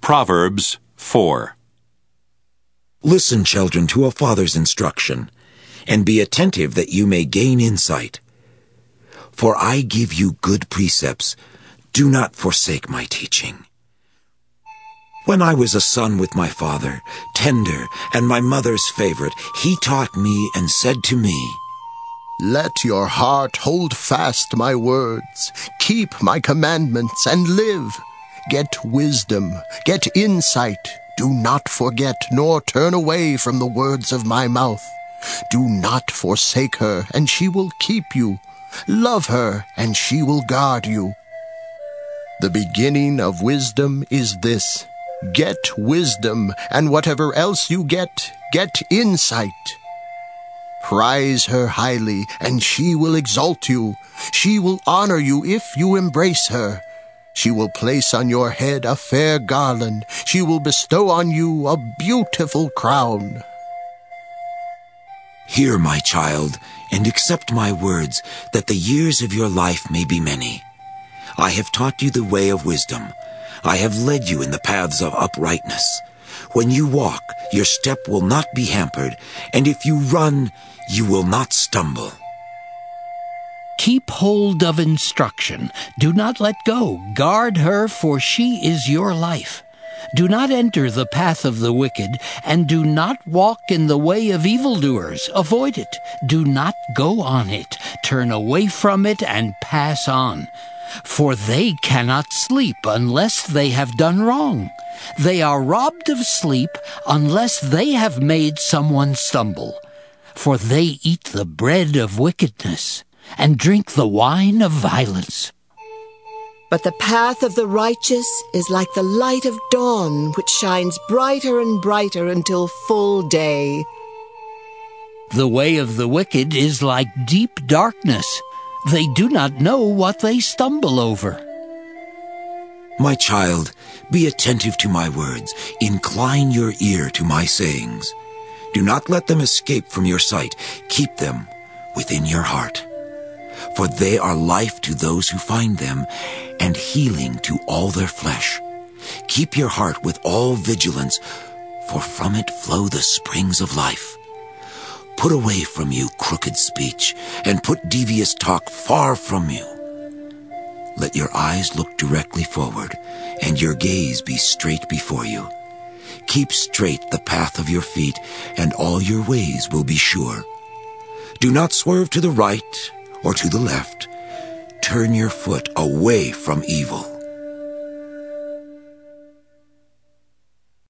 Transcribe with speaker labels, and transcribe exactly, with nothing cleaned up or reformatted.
Speaker 1: Proverbs four.
Speaker 2: Listen, children, to a father's instruction, and be attentive that you may gain insight. For I give you good precepts. Do not forsake my teaching. When I was a son with my father, tender and my mother's favorite, he taught me and said to me,
Speaker 3: Let your heart hold fast my words. Keep my commandments and live. Get wisdom, get insight. Do not forget nor turn away from the words of my mouth. Do not forsake her, and she will keep you. Love her, and she will guard you. The beginning of wisdom is this: get wisdom, and whatever else you get, get insight. Prize her highly, and she will exalt you. She will honor you if you embrace her. She will place on your head a fair garland. She will bestow on you a beautiful crown.
Speaker 2: Hear, my child, and accept my words, that the years of your life may be many. I have taught you the way of wisdom. I have led you in the paths of uprightness. When you walk, your step will not be hampered, and if you run, you will not stumble.
Speaker 4: Keep hold of instruction. Do not let go. Guard her, for she is your life. Do not enter the path of the wicked, and do not walk in the way of evildoers. Avoid it. Do not go on it. Turn away from it and pass on. For they cannot sleep unless they have done wrong. They are robbed of sleep unless they have made someone stumble. For they eat the bread of wickedness and drink the wine of violence.
Speaker 5: But the path of the righteous is like the light of dawn, which shines brighter and brighter until full day.
Speaker 4: The way of the wicked is like deep darkness. They do not know what they stumble over.
Speaker 2: My child, be attentive to my words. Incline your ear to my sayings. Do not let them escape from your sight. Keep them within your heart. For they are life to those who find them, and healing to all their flesh. Keep your heart with all vigilance, for from it flow the springs of life. Put away from you crooked speech, and put devious talk far from you. Let your eyes look directly forward, and your gaze be straight before you. Keep straight the path of your feet, and all your ways will be sure. Do not swerve to the right or to the left. Turn your foot away from evil.